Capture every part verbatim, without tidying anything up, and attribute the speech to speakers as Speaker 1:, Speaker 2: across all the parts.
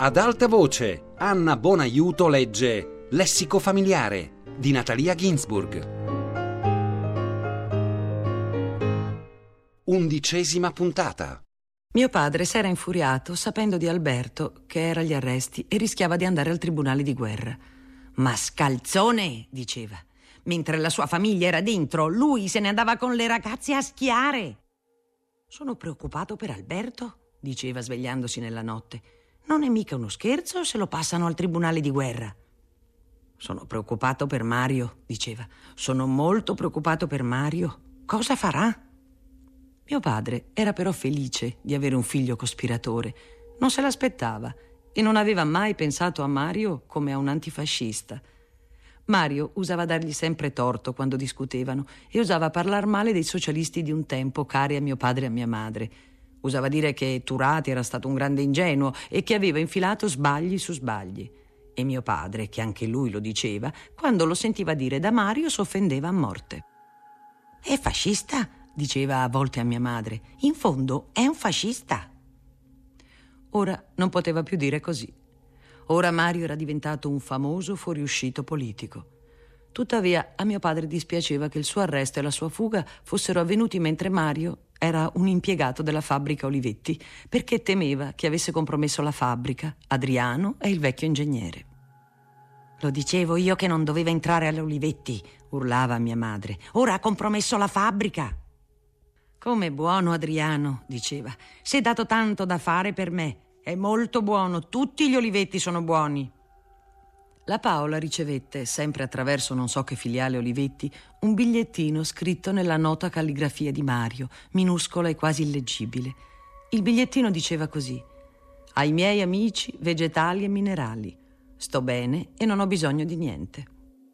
Speaker 1: Ad alta voce, Anna Bonaiuto legge Lessico familiare di Natalia Ginzburg. Undicesima puntata.
Speaker 2: Mio padre s'era infuriato sapendo di Alberto che era agli arresti e rischiava di andare al tribunale di guerra. Mascalzone, diceva. Mentre la sua famiglia era dentro, lui se ne andava con le ragazze a schiare. Sono preoccupato per Alberto, diceva svegliandosi nella notte. Non è mica uno scherzo se lo passano al tribunale di guerra. Sono preoccupato per Mario, diceva. Sono molto preoccupato per Mario. Cosa farà? Mio padre era però felice di avere un figlio cospiratore. Non se l'aspettava e non aveva mai pensato a Mario come a un antifascista. Mario usava dargli sempre torto quando discutevano e usava parlar male dei socialisti di un tempo cari a mio padre e a mia madre. Usava dire che Turati era stato un grande ingenuo e che aveva infilato sbagli su sbagli. E mio padre, che anche lui lo diceva, quando lo sentiva dire da Mario s'offendeva a morte. È fascista? Diceva a volte a mia madre. In fondo è un fascista. Ora non poteva più dire così. Ora Mario era diventato un famoso fuoriuscito politico. Tuttavia a mio padre dispiaceva che il suo arresto e la sua fuga fossero avvenuti mentre Mario era un impiegato della fabbrica Olivetti, perché temeva che avesse compromesso la fabbrica, Adriano e il vecchio ingegnere. Lo dicevo io che non doveva entrare alle Olivetti, urlava mia madre. Ora ha compromesso la fabbrica. Come buono Adriano, diceva. Si è dato tanto da fare per me. È molto buono, tutti gli Olivetti sono buoni. La Paola ricevette, sempre attraverso non so che filiale Olivetti, un bigliettino scritto nella nota calligrafia di Mario, minuscola e quasi illeggibile. Il bigliettino diceva così: ai miei amici vegetali e minerali. Sto bene e non ho bisogno di niente.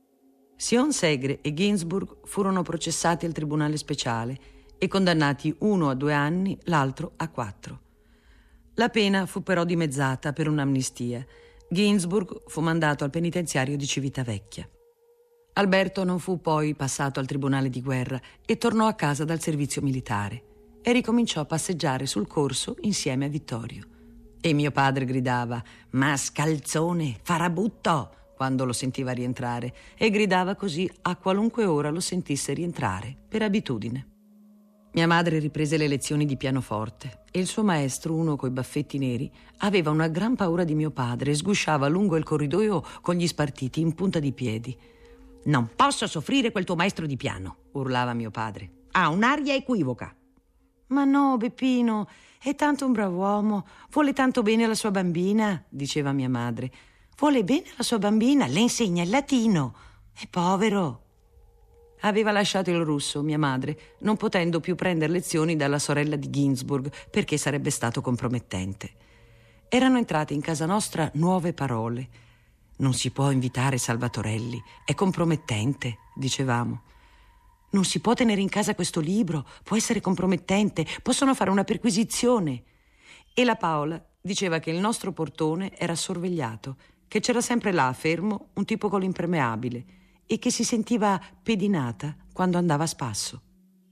Speaker 2: Sion Segre e Ginzburg furono processati al tribunale speciale e condannati uno a due anni, l'altro a quattro. La pena fu però dimezzata per un'amnistia. Ginzburg fu mandato al penitenziario di Civitavecchia. Alberto non fu poi passato al tribunale di guerra e tornò a casa dal servizio militare e ricominciò a passeggiare sul corso insieme a Vittorio. E mio padre gridava «Mascalzone, farabutto!» quando lo sentiva rientrare, e gridava così a qualunque ora lo sentisse rientrare, per abitudine. Mia madre riprese le lezioni di pianoforte e il suo maestro, uno coi baffetti neri, aveva una gran paura di mio padre e sgusciava lungo il corridoio con gli spartiti in punta di piedi. «Non posso soffrire quel tuo maestro di piano», urlava mio padre. «Ha un'aria equivoca». «Ma no, Beppino, è tanto un brav'uomo, vuole tanto bene alla sua bambina», diceva mia madre. «Vuole bene alla sua bambina, le insegna il latino. È povero». Aveva lasciato il russo, mia madre, non potendo più prendere lezioni dalla sorella di Ginzburg perché sarebbe stato compromettente. Erano entrate in casa nostra nuove parole. «Non si può invitare Salvatorelli, è compromettente», dicevamo. «Non si può tenere in casa questo libro, può essere compromettente, possono fare una perquisizione». E la Paola diceva che il nostro portone era sorvegliato, che c'era sempre là, fermo, un tipo con l'impermeabile e che si sentiva pedinata quando andava a spasso.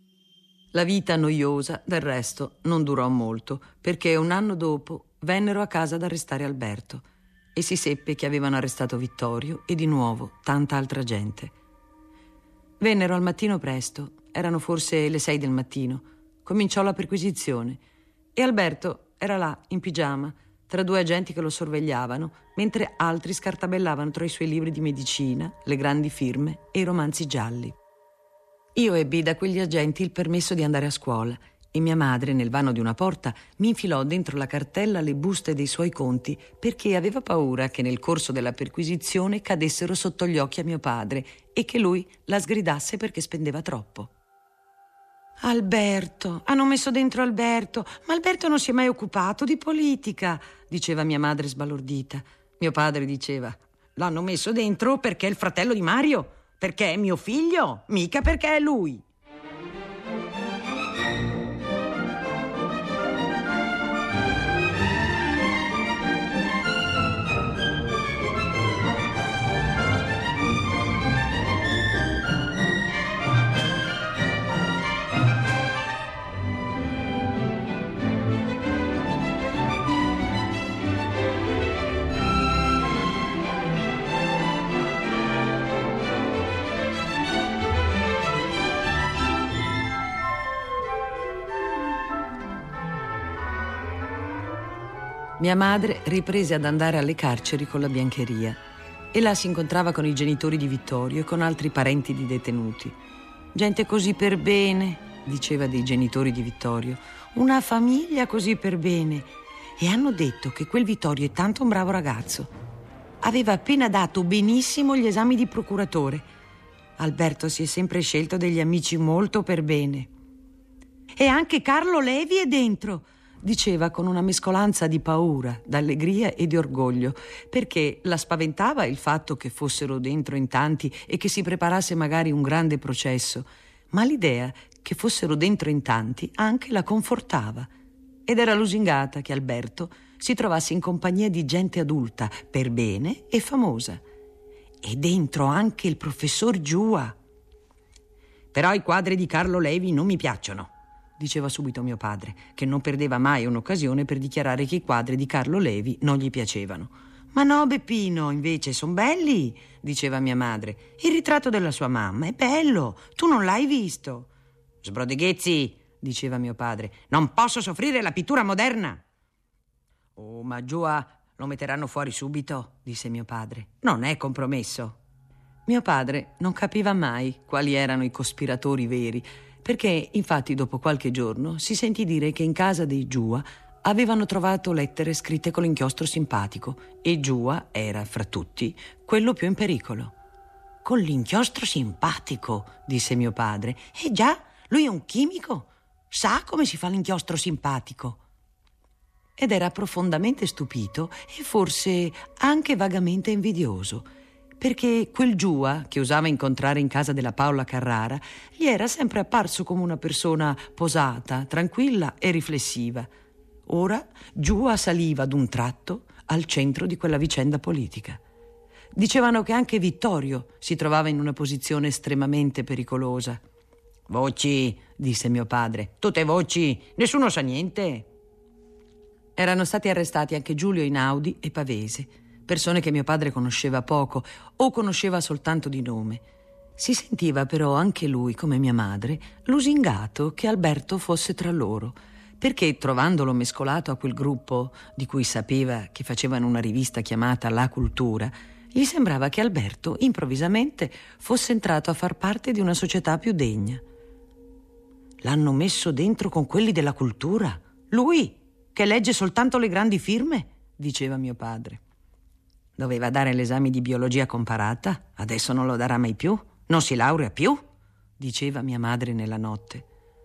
Speaker 2: La vita noiosa, del resto, non durò molto, perché un anno dopo vennero a casa ad arrestare Alberto e si seppe che avevano arrestato Vittorio e di nuovo tanta altra gente. Vennero al mattino presto, erano forse le sei del mattino, cominciò la perquisizione e Alberto era là in pigiama tra due agenti che lo sorvegliavano, mentre altri scartabellavano tra i suoi libri di medicina, le grandi firme e i romanzi gialli. Io ebbi da quegli agenti il permesso di andare a scuola e mia madre, nel vano di una porta, mi infilò dentro la cartella le buste dei suoi conti perché aveva paura che nel corso della perquisizione cadessero sotto gli occhi a mio padre e che lui la sgridasse perché spendeva troppo. «Alberto, hanno messo dentro Alberto, ma Alberto non si è mai occupato di politica», diceva mia madre sbalordita. Mio padre diceva: «L'hanno messo dentro perché è il fratello di Mario, perché è mio figlio, mica perché è lui». Mia madre riprese ad andare alle carceri con la biancheria e là si incontrava con i genitori di Vittorio e con altri parenti di detenuti. Gente così per bene, diceva dei genitori di Vittorio, una famiglia così per bene. E hanno detto che quel Vittorio è tanto un bravo ragazzo. Aveva appena dato benissimo gli esami di procuratore. Alberto si è sempre scelto degli amici molto per bene. E anche Carlo Levi è dentro, diceva con una mescolanza di paura, d'allegria e di orgoglio, perché la spaventava il fatto che fossero dentro in tanti e che si preparasse magari un grande processo, ma l'idea che fossero dentro in tanti anche la confortava. Ed era lusingata che Alberto si trovasse in compagnia di gente adulta, per bene e famosa. E dentro anche il professor Giua. Però i quadri di Carlo Levi non mi piacciono, diceva subito mio padre, che non perdeva mai un'occasione per dichiarare che i quadri di Carlo Levi non gli piacevano. Ma no, Beppino, invece, son belli, diceva mia madre. Il ritratto della sua mamma è bello, tu non l'hai visto. Sbrodeghezzi, diceva mio padre, non posso soffrire la pittura moderna. Oh, ma Giua lo metteranno fuori subito, disse mio padre. Non è compromesso. Mio padre non capiva mai quali erano i cospiratori veri, perché infatti dopo qualche giorno si sentì dire che in casa dei Giua avevano trovato lettere scritte con l'inchiostro simpatico e Giua era, fra tutti, quello più in pericolo. Con l'inchiostro simpatico, disse mio padre. Eh già, lui è un chimico, sa come si fa l'inchiostro simpatico. Ed era profondamente stupito e forse anche vagamente invidioso, perché quel Giua che usava incontrare in casa della Paola Carrara gli era sempre apparso come una persona posata, tranquilla e riflessiva. Ora Giua saliva d'un tratto al centro di quella vicenda politica. Dicevano che anche Vittorio si trovava in una posizione estremamente pericolosa. Voci, disse mio padre, tutte voci, nessuno sa niente. Erano stati arrestati anche Giulio Einaudi e Pavese, persone che mio padre conosceva poco o conosceva soltanto di nome. Si sentiva però anche lui, come mia madre, lusingato che Alberto fosse tra loro, perché trovandolo mescolato a quel gruppo di cui sapeva che facevano una rivista chiamata La Cultura, gli sembrava che Alberto improvvisamente fosse entrato a far parte di una società più degna. L'hanno messo dentro con quelli della Cultura? Lui, che legge soltanto le grandi firme? Diceva mio padre. Doveva dare l'esame di biologia comparata, adesso non lo darà mai più, non si laurea più, diceva mia madre nella notte.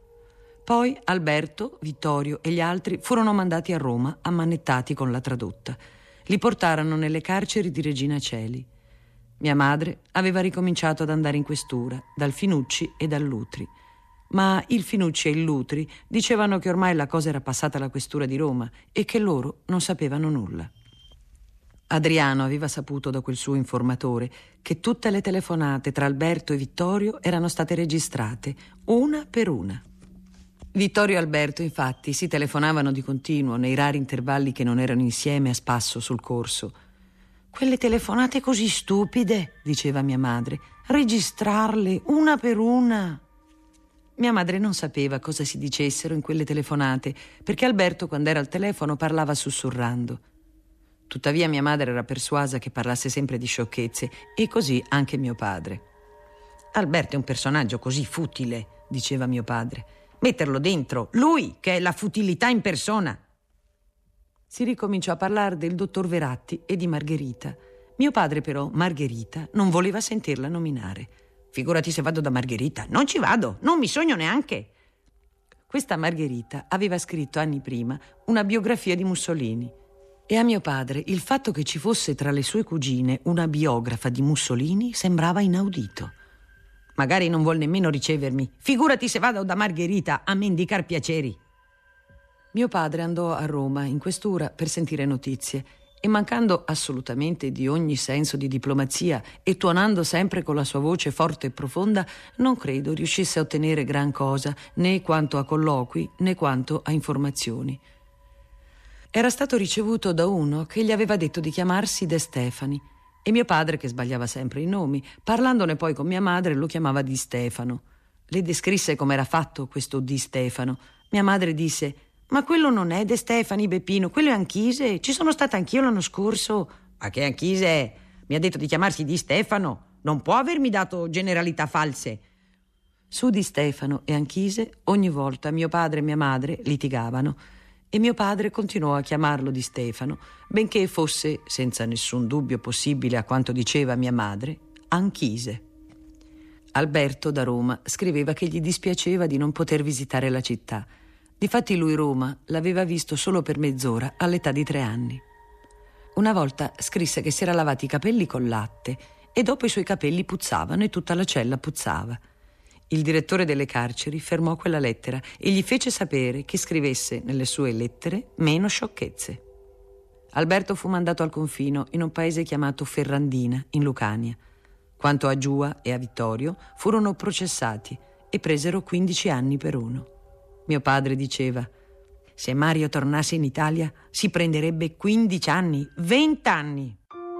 Speaker 2: Poi Alberto, Vittorio e gli altri furono mandati a Roma ammanettati con la tradotta. Li portarono nelle carceri di Regina Coeli. Mia madre aveva ricominciato ad andare in questura, dal Finucci e dal Lutri. Ma il Finucci e il Lutri dicevano che ormai la cosa era passata alla questura di Roma e che loro non sapevano nulla. Adriano aveva saputo da quel suo informatore che tutte le telefonate tra Alberto e Vittorio erano state registrate, una per una. Vittorio e Alberto, infatti, si telefonavano di continuo nei rari intervalli che non erano insieme a spasso sul corso. Quelle telefonate così stupide, diceva mia madre, registrarle una per una. Mia madre non sapeva cosa si dicessero in quelle telefonate, perché Alberto, quando era al telefono, parlava sussurrando. Tuttavia mia madre era persuasa che parlasse sempre di sciocchezze, e così anche mio padre. Alberto è un personaggio così futile, diceva mio padre. Metterlo dentro, lui che è la futilità in persona. Si ricominciò a parlare del dottor Veratti e di Margherita. Mio padre però Margherita non voleva sentirla nominare. Figurati se vado da Margherita. Non ci vado, non mi sogno neanche. Questa Margherita aveva scritto anni prima una biografia di Mussolini. E a mio padre il fatto che ci fosse tra le sue cugine una biografa di Mussolini sembrava inaudito. Magari non vuol nemmeno ricevermi. Figurati se vado da Margherita a mendicar piaceri. Mio padre andò a Roma in questura per sentire notizie e, mancando assolutamente di ogni senso di diplomazia e tuonando sempre con la sua voce forte e profonda, non credo riuscisse a ottenere gran cosa, né quanto a colloqui né quanto a informazioni. Era stato ricevuto da uno che gli aveva detto di chiamarsi De Stefani e mio padre, che sbagliava sempre i nomi, parlandone poi con mia madre, lo chiamava Di Stefano. Le descrisse com'era fatto questo Di Stefano. Mia madre disse: Ma quello non è De Stefani, Beppino, quello è Anchise. Ci sono stata anch'io l'anno scorso. Ma che Anchise è? Mi ha detto di chiamarsi Di Stefano. Non può avermi dato generalità false. Su Di Stefano e Anchise ogni volta mio padre e mia madre litigavano e mio padre continuò a chiamarlo Di Stefano, benché fosse, senza nessun dubbio possibile a quanto diceva mia madre, Anchise. Alberto da Roma scriveva che gli dispiaceva di non poter visitare la città. Difatti lui Roma l'aveva visto solo per mezz'ora all'età di tre anni. Una volta scrisse che si era lavati i capelli col latte e dopo i suoi capelli puzzavano e tutta la cella puzzava. Il direttore delle carceri fermò quella lettera e gli fece sapere che scrivesse nelle sue lettere meno sciocchezze. Alberto fu mandato al confino in un paese chiamato Ferrandina, in Lucania. Quanto a Giua e a Vittorio, furono processati e presero quindici anni per uno. Mio padre diceva: se Mario tornasse in Italia si prenderebbe quindici anni, venti anni.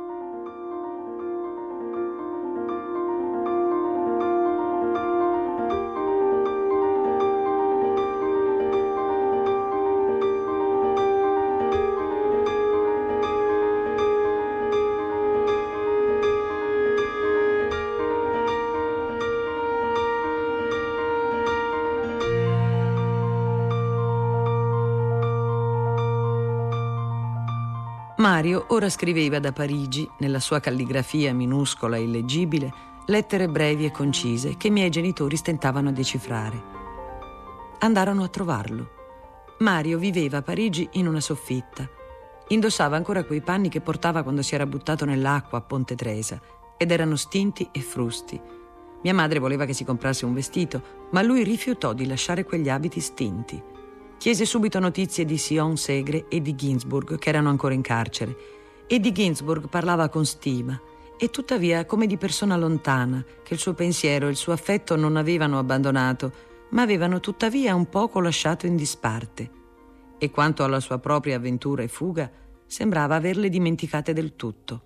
Speaker 2: Mario ora scriveva da Parigi, nella sua calligrafia minuscola e illeggibile, lettere brevi e concise che i miei genitori stentavano a decifrare. Andarono a trovarlo. Mario viveva a Parigi in una soffitta. Indossava ancora quei panni che portava quando si era buttato nell'acqua a Ponte Tresa ed erano stinti e frusti. Mia madre voleva che si comprasse un vestito, ma lui rifiutò di lasciare quegli abiti stinti. Chiese subito notizie di Sion Segre e di Ginsburg, che erano ancora in carcere. E di Ginsburg parlava con stima, e tuttavia come di persona lontana, che il suo pensiero e il suo affetto non avevano abbandonato, ma avevano tuttavia un poco lasciato in disparte. E quanto alla sua propria avventura e fuga, sembrava averle dimenticate del tutto.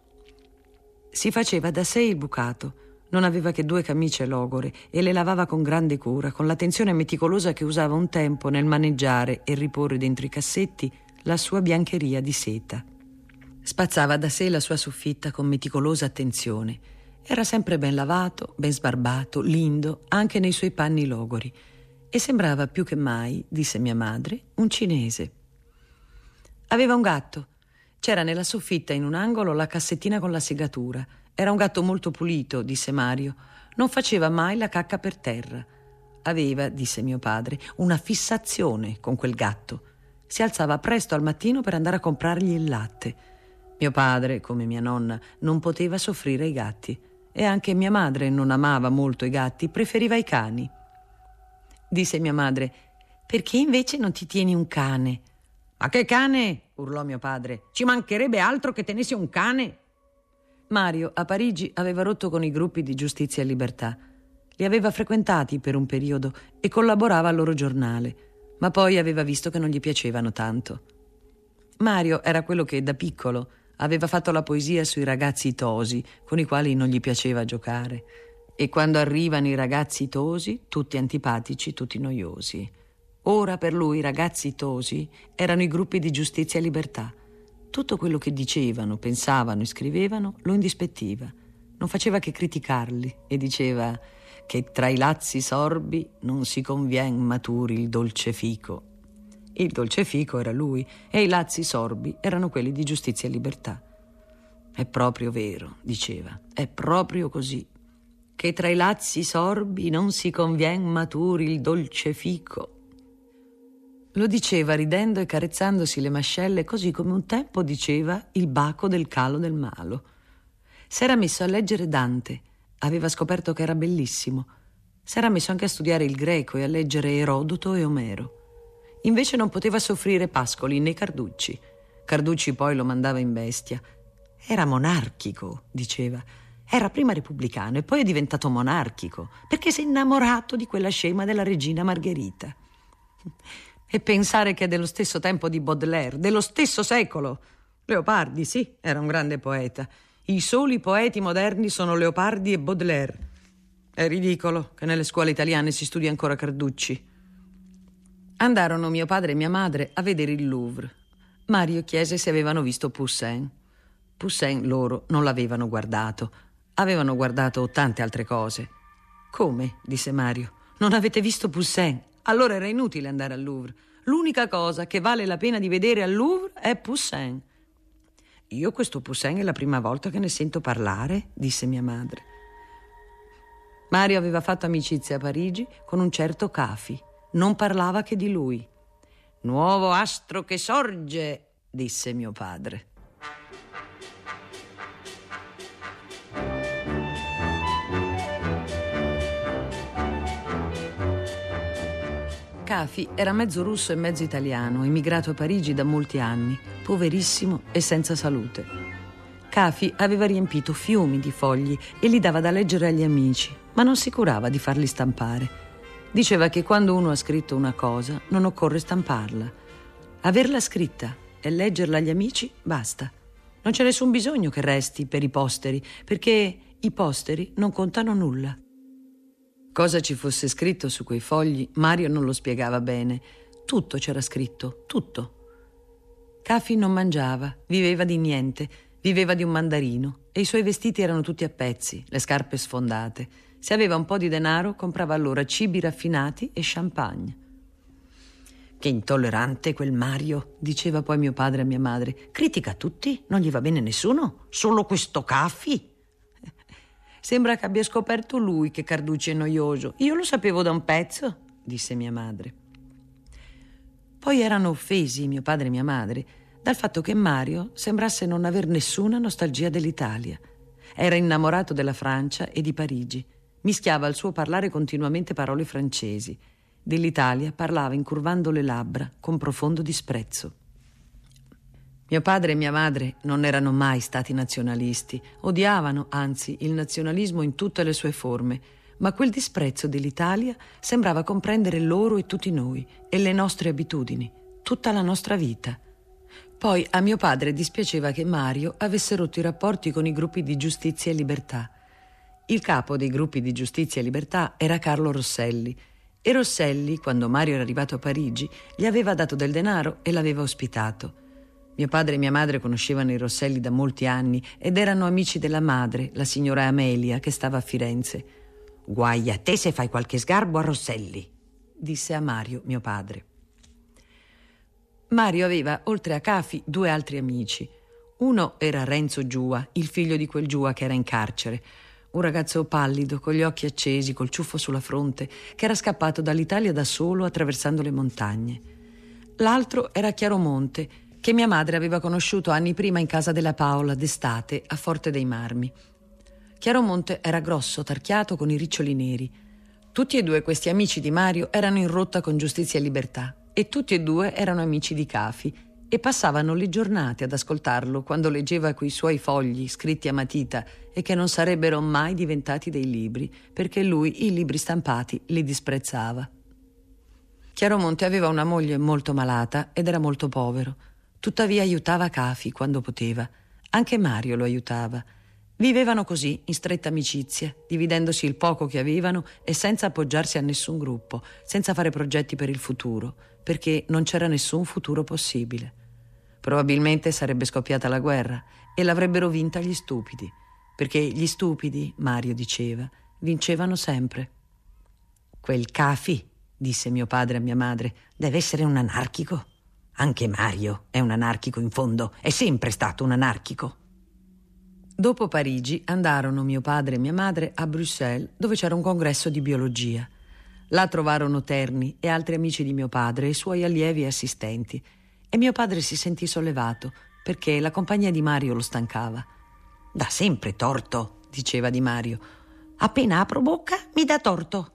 Speaker 2: Si faceva da sé il bucato. Non aveva che due camicie logore e le lavava con grande cura, con l'attenzione meticolosa che usava un tempo nel maneggiare e riporre dentro i cassetti la sua biancheria di seta. Spazzava da sé la sua soffitta con meticolosa attenzione. Era sempre ben lavato, ben sbarbato, lindo, anche nei suoi panni logori. E sembrava più che mai, disse mia madre, un cinese. Aveva un gatto. C'era nella soffitta in un angolo la cassettina con la segatura. Era un gatto molto pulito, disse Mario. Non faceva mai la cacca per terra. Aveva, disse mio padre, una fissazione con quel gatto. Si alzava presto al mattino per andare a comprargli il latte. Mio padre, come mia nonna, non poteva soffrire i gatti. E anche mia madre non amava molto i gatti, preferiva i cani. Disse mia madre: perché invece non ti tieni un cane? Ma che cane? Urlò mio padre. Ci mancherebbe altro che tenessi un cane. Mario a Parigi aveva rotto con i gruppi di Giustizia e Libertà. Li aveva frequentati per un periodo e collaborava al loro giornale, ma poi aveva visto che non gli piacevano tanto. Mario era quello che da piccolo aveva fatto la poesia sui ragazzi tosi, con i quali non gli piaceva giocare. E quando arrivano i ragazzi tosi, tutti antipatici, tutti noiosi. Ora per lui i ragazzi tosi erano i gruppi di Giustizia e Libertà. Tutto quello che dicevano, pensavano e scrivevano lo indispettiva. Non faceva che criticarli e diceva che tra i lazzi sorbi non si convien maturi il dolce fico. Il dolce fico era lui e i lazzi sorbi erano quelli di Giustizia e Libertà. È proprio vero, diceva, è proprio così, che tra i lazzi sorbi non si convien maturi il dolce fico. Lo diceva ridendo e carezzandosi le mascelle, così come un tempo diceva il baco del calo del malo. S'era messo a leggere Dante, aveva scoperto che era bellissimo. S'era messo anche a studiare il greco e a leggere Erodoto e Omero. Invece non poteva soffrire Pascoli né Carducci. Carducci poi lo mandava in bestia. Era monarchico, diceva. Era prima repubblicano e poi è diventato monarchico, perché si è innamorato di quella scema della regina Margherita. E pensare che è dello stesso tempo di Baudelaire, dello stesso secolo. Leopardi, sì, era un grande poeta. I soli poeti moderni sono Leopardi e Baudelaire. È ridicolo che nelle scuole italiane si studi ancora Carducci. Andarono mio padre e mia madre a vedere il Louvre. Mario chiese se avevano visto Poussin. Poussin loro non l'avevano guardato. Avevano guardato tante altre cose. «Come?» disse Mario. «Non avete visto Poussin? Allora era inutile andare al Louvre. L'unica cosa che vale la pena di vedere al Louvre è Poussin». «Io questo Poussin è la prima volta che ne sento parlare», disse mia madre. Mario aveva fatto amicizia a Parigi con un certo Cafi. Non parlava che di lui. «Nuovo astro che sorge», disse mio padre. Cafi era mezzo russo e mezzo italiano, emigrato a Parigi da molti anni, poverissimo e senza salute. Cafi aveva riempito fiumi di fogli e li dava da leggere agli amici, ma non si curava di farli stampare. Diceva che quando uno ha scritto una cosa non occorre stamparla. Averla scritta e leggerla agli amici basta. Non c'è nessun bisogno che resti per i posteri, perché i posteri non contano nulla. Cosa ci fosse scritto su quei fogli, Mario non lo spiegava bene. Tutto c'era scritto, tutto. Cafi non mangiava, viveva di niente, viveva di un mandarino e i suoi vestiti erano tutti a pezzi, le scarpe sfondate. Se aveva un po' di denaro, comprava allora cibi raffinati e champagne. «Che intollerante quel Mario», diceva poi mio padre a mia madre. «Critica tutti, non gli va bene nessuno, solo questo Cafi». «Sembra che abbia scoperto lui che Carducci è noioso. Io lo sapevo da un pezzo», disse mia madre. Poi erano offesi mio padre e mia madre dal fatto che Mario sembrasse non aver nessuna nostalgia dell'Italia. Era innamorato della Francia e di Parigi. Mischiava al suo parlare continuamente parole francesi. Dell'Italia parlava incurvando le labbra con profondo disprezzo. Mio padre e mia madre non erano mai stati nazionalisti, odiavano, anzi, il nazionalismo in tutte le sue forme, ma quel disprezzo dell'Italia sembrava comprendere loro e tutti noi, e le nostre abitudini, tutta la nostra vita. Poi a mio padre dispiaceva che Mario avesse rotto i rapporti con i gruppi di Giustizia e Libertà. Il capo dei gruppi di Giustizia e Libertà era Carlo Rosselli, e Rosselli, quando Mario era arrivato a Parigi, gli aveva dato del denaro e l'aveva ospitato. Mio padre e mia madre conoscevano i Rosselli da molti anni ed erano amici della madre, la signora Amelia, che stava a Firenze. «Guai a te se fai qualche sgarbo a Rosselli», disse a Mario, mio padre. Mario aveva, oltre a Cafi, due altri amici. Uno era Renzo Giua, il figlio di quel Giua che era in carcere. Un ragazzo pallido, con gli occhi accesi, col ciuffo sulla fronte, che era scappato dall'Italia da solo attraversando le montagne. L'altro era Chiaromonte, che mia madre aveva conosciuto anni prima in casa della Paola d'estate a Forte dei Marmi. Chiaromonte era grosso, tarchiato, con i riccioli neri. Tutti e due questi amici di Mario erano in rotta con Giustizia e Libertà e tutti e due erano amici di Cafi e passavano le giornate ad ascoltarlo quando leggeva quei suoi fogli scritti a matita e che non sarebbero mai diventati dei libri perché lui i libri stampati li disprezzava. Chiaromonte aveva una moglie molto malata ed era molto povero. Tuttavia aiutava Cafi quando poteva. Anche Mario lo aiutava. Vivevano così, in stretta amicizia, dividendosi il poco che avevano e senza appoggiarsi a nessun gruppo, senza fare progetti per il futuro, perché non c'era nessun futuro possibile. Probabilmente sarebbe scoppiata la guerra e l'avrebbero vinta gli stupidi, perché gli stupidi, Mario diceva, vincevano sempre. «Quel Cafi», disse mio padre a mia madre, «deve essere un anarchico». «Anche Mario è un anarchico in fondo, è sempre stato un anarchico». Dopo Parigi andarono mio padre e mia madre a Bruxelles, dove c'era un congresso di biologia. Là trovarono Terni e altri amici di mio padre e suoi allievi e assistenti. E mio padre si sentì sollevato, perché la compagnia di Mario lo stancava. «Dà sempre torto», diceva di Mario. «Appena apro bocca mi dà torto».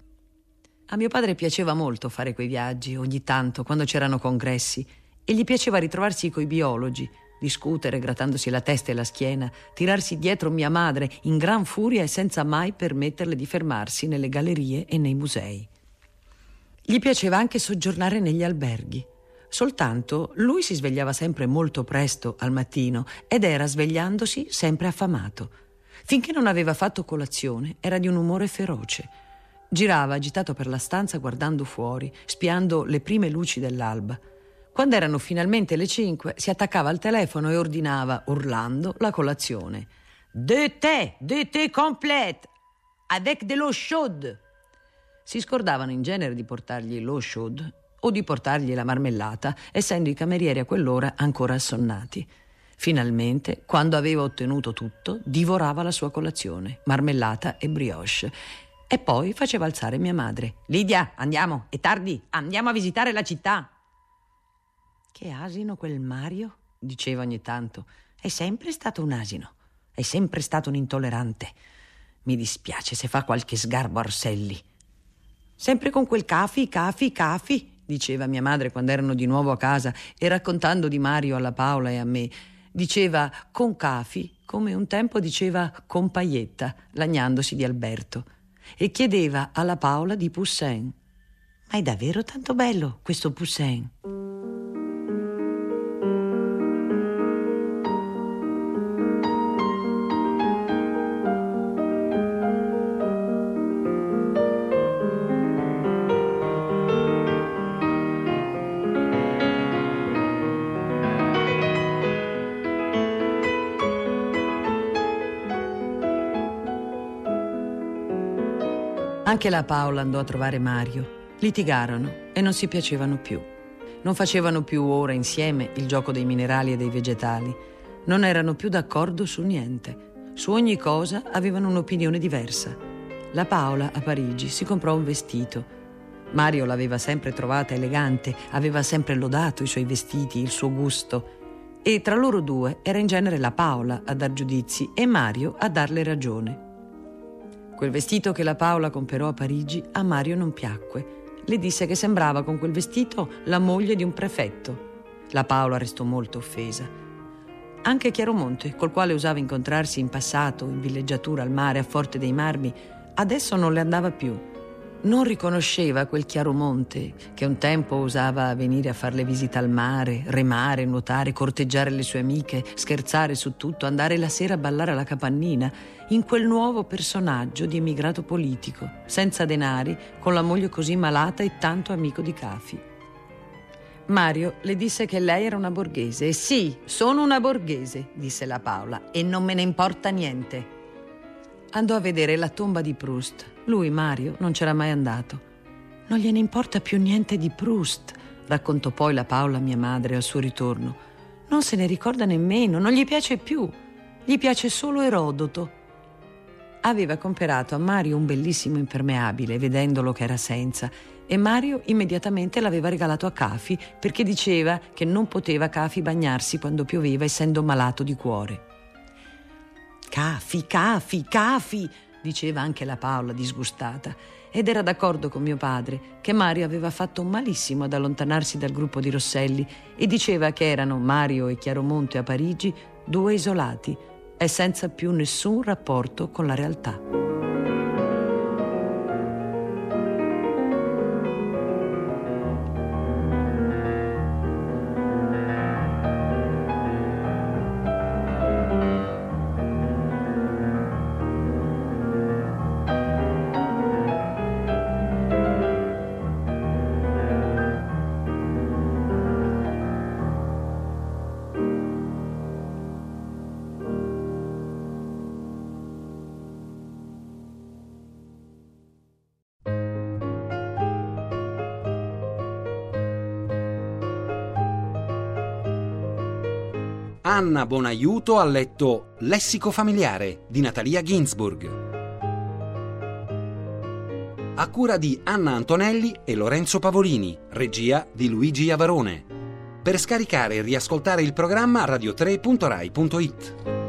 Speaker 2: A mio padre piaceva molto fare quei viaggi, ogni tanto, quando c'erano congressi, e gli piaceva ritrovarsi coi biologi, discutere grattandosi la testa e la schiena, tirarsi dietro mia madre in gran furia e senza mai permetterle di fermarsi nelle gallerie e nei musei. Gli piaceva anche soggiornare negli alberghi. Soltanto lui si svegliava sempre molto presto al mattino ed era, svegliandosi, sempre affamato. Finché non aveva fatto colazione era di un umore feroce. Girava agitato per la stanza guardando fuori, spiando le prime luci dell'alba. Quando erano finalmente le cinque, si attaccava al telefono e ordinava, urlando, la colazione. «Deux thé, deux thé complète, avec de l'eau chaude». Si scordavano in genere di portargli l'eau chaude o di portargli la marmellata, essendo i camerieri a quell'ora ancora assonnati. Finalmente, quando aveva ottenuto tutto, divorava la sua colazione, marmellata e brioche, e poi faceva alzare mia madre. «Lidia, andiamo, è tardi, andiamo a visitare la città». «Che asino quel Mario», diceva ogni tanto. «È sempre stato un asino, è sempre stato un intollerante. Mi dispiace se fa qualche sgarbo a Rosselli». «Sempre con quel cafi, cafi, cafi», diceva mia madre quando erano di nuovo a casa e raccontando di Mario alla Paola e a me. Diceva con cafi come un tempo diceva con paietta, lagnandosi di Alberto, e chiedeva alla Paola di Poussin. «Ma è davvero tanto bello questo Poussin?» Anche la Paola andò a trovare Mario. Litigarono e non si piacevano più. Non facevano più ora insieme il gioco dei minerali e dei vegetali. Non erano più d'accordo su niente. Su ogni cosa avevano un'opinione diversa. La Paola a Parigi si comprò un vestito. Mario l'aveva sempre trovata elegante, aveva sempre lodato i suoi vestiti, il suo gusto. E tra loro due era in genere la Paola a dar giudizi e Mario a darle ragione. Quel vestito che la Paola comperò a Parigi a Mario non piacque. Le disse che sembrava con quel vestito la moglie di un prefetto. La Paola restò molto offesa. Anche Chiaromonte, col quale usava incontrarsi in passato in villeggiatura al mare a Forte dei Marmi, adesso non le andava più. Non riconosceva quel Chiaromonte che un tempo usava venire a far le visite al mare, remare, nuotare, corteggiare le sue amiche, scherzare su tutto, andare la sera a ballare alla capannina, in quel nuovo personaggio di emigrato politico, senza denari, con la moglie così malata e tanto amico di Cafi. Mario le disse che lei era una borghese. «E sì, sono una borghese», disse la Paola, «e non me ne importa niente». Andò a vedere la tomba di Proust. Lui, Mario, non c'era mai andato. «Non gliene importa più niente di Proust», raccontò poi la Paola a mia madre al suo ritorno. «Non se ne ricorda nemmeno, non gli piace più. Gli piace solo Erodoto». Aveva comperato a Mario un bellissimo impermeabile, vedendolo che era senza, e Mario immediatamente l'aveva regalato a Cafi perché diceva che non poteva Cafi bagnarsi quando pioveva, essendo malato di cuore. «Cafi, Cafi, Cafi», diceva anche la Paola disgustata, ed era d'accordo con mio padre che Mario aveva fatto malissimo ad allontanarsi dal gruppo di Rosselli e diceva che erano Mario e Chiaromonte a Parigi due isolati e senza più nessun rapporto con la realtà.
Speaker 1: Anna Bonaiuto ha letto Lessico familiare di Natalia Ginzburg, a cura di Anna Antonelli e Lorenzo Pavolini, regia di Luigi Avarone. Per scaricare e riascoltare il programma radio tre punto rai punto it.